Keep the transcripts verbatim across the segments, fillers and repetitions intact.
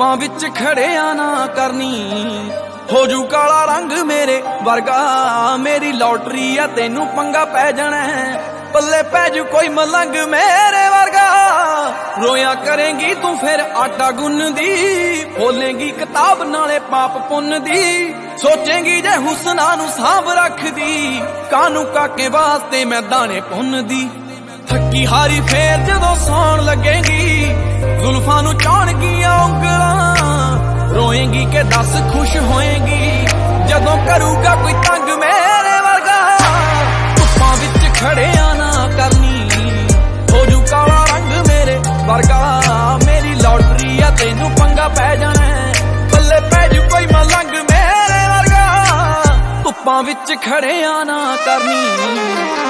ਧੁੱਪਾਂ ਵਿੱਚ ਖੜਿਆ ਨਾ ਕਰਨੀ, ਹੋ ਜੂ ਕਾਲਾ ਰੰਗ ਮੇਰੇ ਵਰਗਾ। ਮੇਰੀ ਲੋਟਰੀ ਆ ਤੈਨੂੰ ਪੰਗਾ ਪੈ ਜਾਣਾ, ਪੱਲੇ ਪੈ ਜੂ ਕੋਈ ਮਲੰਗ ਮੇਰੇ ਵਰਗਾ। ਰੋਇਆ ਕਰੇਂਗੀ ਤੂੰ ਫਿਰ ਆਟਾ ਗੁੰਨਦੀ, ਖੋਲੇਂਗੀ ਕਿਤਾਬ ਨਾਲੇ ਪਾਪ ਪੁੰਨ ਦੀ। ਸੋਚੇਂਗੀ ਜੇ ਹੁਸਨਾ ਨੂੰ ਸਾਂਭ ਰੱਖਦੀ, ਕਾਨੂੰ ਕਾਕੇ ਵਾਸਤੇ ਮੈਂ ਦਾਣੇ ਪੁੰਨਦੀ। ਥੱਕੀ ਹਾਰੀ ਫੇਰ ਜਦੋਂ ਸੌਣ ਲੱਗੇਗੀ, ਜ਼ੁਲਫਾਂ ਨੂੰ ਚਾਹਣਗੀਆਂ ਉਂਗਲਾਂ। ਰੋਏਂਗੀ ਕਿ ਦੱਸ ਖੁਸ਼ ਹੋਏਂਗੀ, ਜਦੋਂ ਕਰੂਗਾ ਕੋਈ ਤੰਗ ਮੇਰੇ ਵਰਗਾ। ਧੁੱਪਾਂ ਵਿੱਚ ਖੜਿਆ ਨਾ ਕਰਨੀ, ਹੋ ਜੂ ਕਾਲਾ ਰੰਗ ਮੇਰੇ ਵਰਗਾ। ਮੇਰੀ ਲੋਟਰੀ ਆ ਤੈਨੂੰ ਪੰਗਾ ਪੈ ਜਾਣਾ, ਪੱਲੇ ਪੈ ਜੂ ਕੋਈ ਮਲੰਗ ਮੇਰੇ ਵਰਗਾ। ਧੁੱਪਾਂ ਵਿੱਚ ਖੜਿਆ ਨਾ ਕਰਨੀ।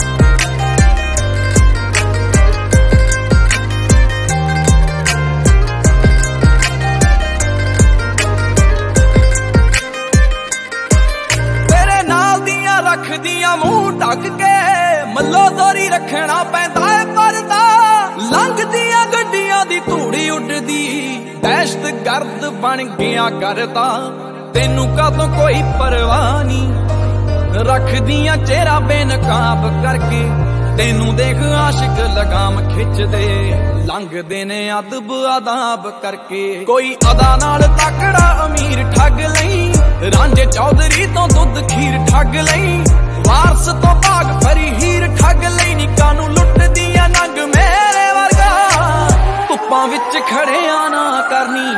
ਰੱਖਦੀਆਂ ਮੂੰਹ ਢੱਕ ਕੇ, ਮੱਲੋ ਦੋਰੀ ਰੱਖਣਾ ਪੈਂਦਾ ਏ ਪਰਦਾ। ਲੰਘਦੀਆਂ ਗੱਡੀਆਂ ਦੀ ਧੂੜੀ ਉੱਡਦੀ, ਦਹਿਸ਼ਤ ਗਰਦ ਬਣ ਗਿਆ ਕਰਦਾ। ਤੈਨੂੰ ਕਾਹਤੋਂ ਕੋਈ ਪਰਵਾਹ ਨਹੀਂ, ਰੱਖਦੀਆਂ ਚਿਹਰਾ ਬੇਨਕਾਬ ਕਰਕੇ। ਤੈਨੂੰ ਦੇਖ ਆਸ਼ਿਕ ਲਗਾਮ ਖਿੱਚਦੇ, ਲੰਘਦੇ ਨੇ ਅਦਬ ਆਦਾਬ ਕਰਕੇ। ਕੋਈ ਅਦਾ ਨਾਲ ਤਕੜਾ ਅਮੀਰ ਠੱਗ ਲਈ, ਰਾਂਝੇ ਚੌਧਰੀ ਤੋਂ ਦੁੱਧ ਖੀਰ ਠੱਗ ਲਈ। ਵਾਰਸ ਤੋਂ ਭਾਗ ਭਰੀ ਹੀਰ ਠੱਗ ਲਈ, ਨਿੱਕਾ ਨੂੰ ਲੁੱਟਦੀਆਂ ਨੰਗ ਮੇਰੇ ਵਰਗਾ। ਧੁੱਪਾਂ ਵਿੱਚ ਖੜਿਆ ਨਾ ਕਰਨੀ।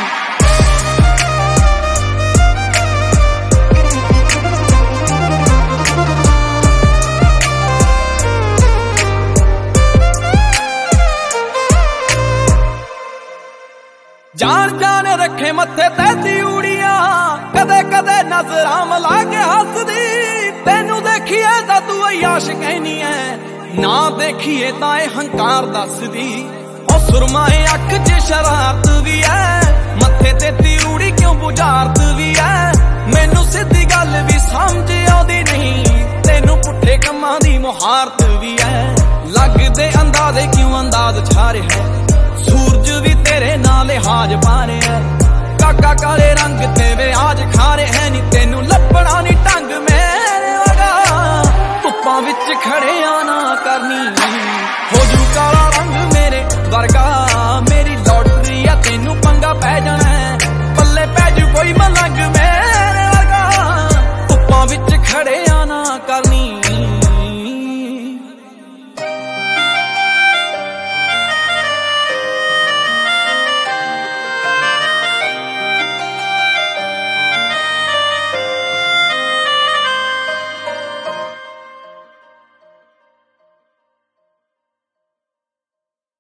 ਜਾਣ ਜਾਣ ਰੱਖੇ ਮੱਥੇ ਤੇ ਤਿਊੜੀਆਂ, ਕਦੇ ਕਦੇ ਨਜ਼ਰਾਂ ਮਿਲਾ ਕੇ ਹੱਸਦੀ। ਤੈਨੂੰ ਦੇਖੀਏ ਤਾਂ ਤੂੰ ਅਯਾਸ਼ ਕਹਿਨੀ ਐ, ਨਾ ਦੇਖੀਏ ਤਾਂ ਇਹ ਹੰਕਾਰ ਦੱਸਦੀ। ਉਹ ਸੁਰਮਾਏ ਅੱਖ 'ਚ ਸ਼ਰਾਰਤ ਵੀ ਐ, ਮੱਥੇ ਤੇ ਤਿਊੜੀ ਕਿਉਂ ਬੁਝਾਰਤ ਵੀ ਐ। ਮੈਨੂੰ ਸਿੱਧੀ ਗੱਲ ਵੀ ਸਮਝ ਆਉਂਦੀ ਨਹੀਂ, ਤੈਨੂੰ ਪੁੱਠੇ ਕੰਮਾਂ ਦੀ ਮੁਹਾਰਤ ਵੀ ਐ। ਲੱਗਦੇ ਅੰਦਾਜ਼ੇ ਕਿਉਂ ਅੰਦਾਜ਼ ਛਾ ਰਿਹਾ, ਸੂਰਜ ਵੀ ਤੇਰੇ ਨਾਲ ਲਿਹਾਜ਼ ਪਾ ਰਿਹਾ। ਕਾਕਾ ਕਾਲੇ ਰੰਗ ਤੇ ਵਿਆਜ ਖਾ ਰਿਹਾ, ਨੀ ਤੈਨੂੰ ਲੱਭਣਾ ਨੀ ਢੰਗ ਮੇਰੇ ਵਰਗਾ। ਧੁੱਪਾਂ ਵਿੱਚ ਖੜੇ